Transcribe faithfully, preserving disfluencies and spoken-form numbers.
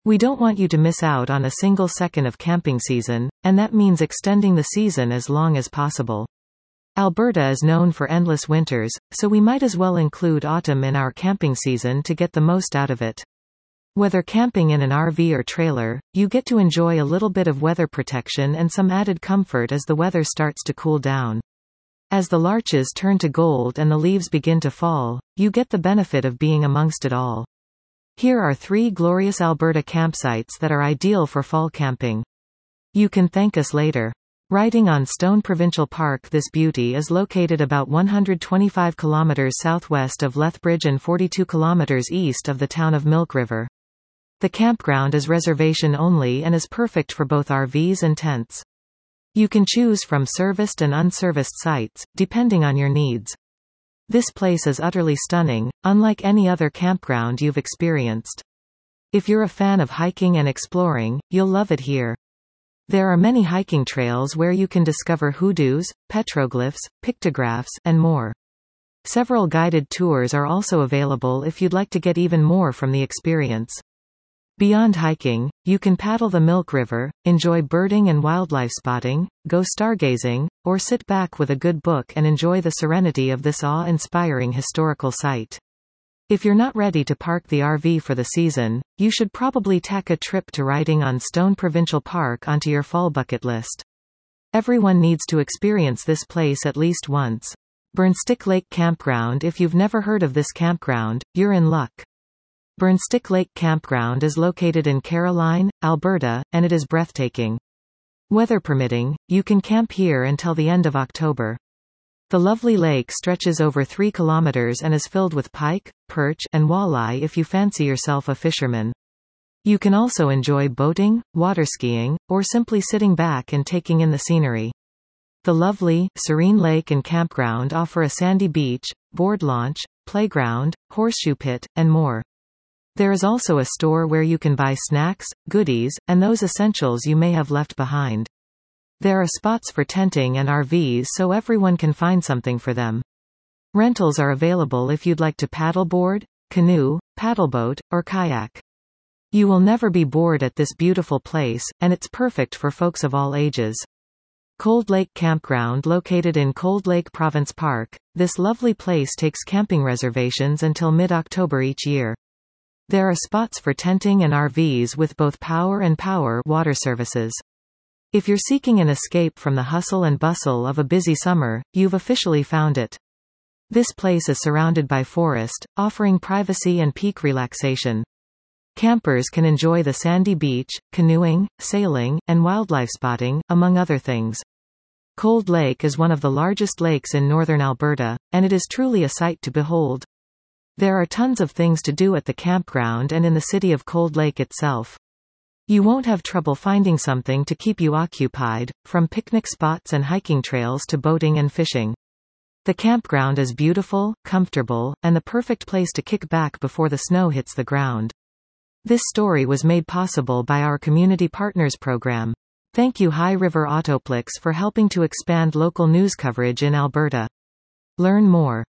We don't want you to miss out on a single second of camping season, and that means extending the season as long as possible. Alberta is known for endless winters, so we might as well include autumn in our camping season to get the most out of it. Whether camping in an R V or trailer, you get to enjoy a little bit of weather protection and some added comfort as the weather starts to cool down. As the larches turn to gold and the leaves begin to fall, you get the benefit of being amongst it all. Here are three glorious Alberta campsites that are ideal for fall camping. You can thank us later. Riding on Stone Provincial Park. This beauty is located about one hundred twenty-five kilometers southwest of Lethbridge and forty-two kilometers east of the town of Milk River. The campground is reservation only and is perfect for both R Vs and tents. You can choose from serviced and unserviced sites, depending on your needs. This place is utterly stunning, unlike any other campground you've experienced. If you're a fan of hiking and exploring, you'll love it here. There are many hiking trails where you can discover hoodoos, petroglyphs, pictographs, and more. Several guided tours are also available if you'd like to get even more from the experience. Beyond hiking, you can paddle the Milk River, enjoy birding and wildlife spotting, go stargazing, or sit back with a good book and enjoy the serenity of this awe-inspiring historical site. If you're not ready to park the R V for the season, you should probably tack a trip to riding on Stone Provincial Park onto your fall bucket list. Everyone needs to experience this place at least once. Burnstick Lake Campground. If you've never heard of this campground, you're in luck. Burnstick Lake Campground is located in Caroline, Alberta, and it is breathtaking. Weather permitting, you can camp here until the end of October. The lovely lake stretches over three kilometers and is filled with pike, perch, and walleye if you fancy yourself a fisherman. You can also enjoy boating, water skiing, or simply sitting back and taking in the scenery. The lovely, serene lake and campground offer a sandy beach, board launch, playground, horseshoe pit, and more. There is also a store where you can buy snacks, goodies, and those essentials you may have left behind. There are spots for tenting and R Vs so everyone can find something for them. Rentals are available if you'd like to paddleboard, canoe, paddleboat, or kayak. You will never be bored at this beautiful place, and it's perfect for folks of all ages. Cold Lake Campground. Located in Cold Lake Province Park, this lovely place takes camping reservations until mid-October each year. There are spots for tenting and R Vs with both power and power water services. If you're seeking an escape from the hustle and bustle of a busy summer, you've officially found it. This place is surrounded by forest, offering privacy and peak relaxation. Campers can enjoy the sandy beach, canoeing, sailing, and wildlife spotting, among other things. Cold Lake is one of the largest lakes in northern Alberta, and it is truly a sight to behold. There are tons of things to do at the campground and in the city of Cold Lake itself. You won't have trouble finding something to keep you occupied, from picnic spots and hiking trails to boating and fishing. The campground is beautiful, comfortable, and the perfect place to kick back before the snow hits the ground. This story was made possible by our Community Partners program. Thank you High River Autoplex for helping to expand local news coverage in Alberta. Learn more.